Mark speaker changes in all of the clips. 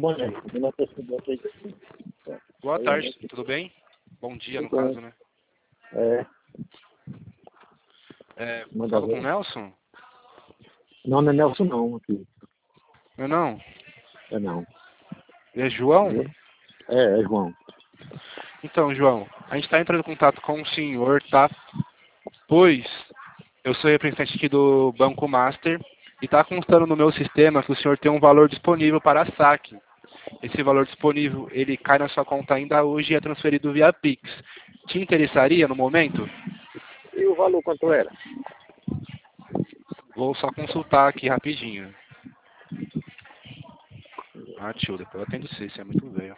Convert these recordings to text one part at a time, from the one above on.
Speaker 1: Boné.
Speaker 2: Boa tarde, tudo bem? Bom dia, no caso, né? Falo com o Nelson?
Speaker 1: Não, não é Nelson não, aqui.
Speaker 2: Não, não.
Speaker 1: É não.
Speaker 2: É João?
Speaker 1: É João.
Speaker 2: Então, João, a gente está entrando em contato com o senhor, tá? Pois eu sou representante aqui do Banco Master e está constando no meu sistema que o senhor tem um valor disponível para saque. Esse valor disponível, ele cai na sua conta ainda hoje e é transferido via Pix. Te interessaria no momento?
Speaker 1: E o valor quanto era?
Speaker 2: Vou só consultar aqui rapidinho. Ah, tio, depois eu atendo você, você é muito velho.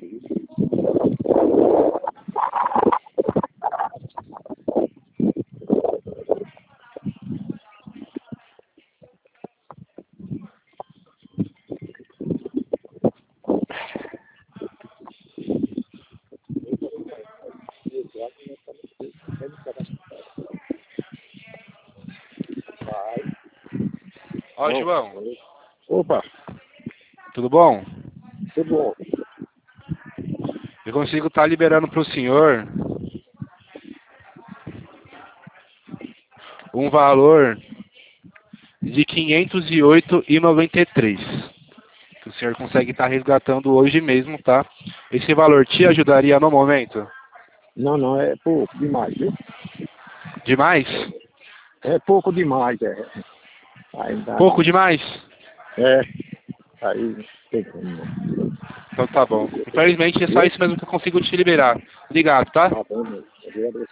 Speaker 2: Ó, João,
Speaker 1: Opa,
Speaker 2: tudo bom?
Speaker 1: tudo bom.
Speaker 2: Eu consigo estar liberando para o senhor um valor de R$ 508,93. Que o senhor consegue estar resgatando hoje mesmo, tá? Esse valor te ajudaria no momento?
Speaker 1: Não, não, é pouco demais, viu?
Speaker 2: Demais?
Speaker 1: É pouco demais, Ainda
Speaker 2: Pouco demais?
Speaker 1: aí tem como não.
Speaker 2: Então tá bom. Infelizmente é só isso mesmo que eu consigo te liberar. Obrigado, tá?
Speaker 1: Tá bom.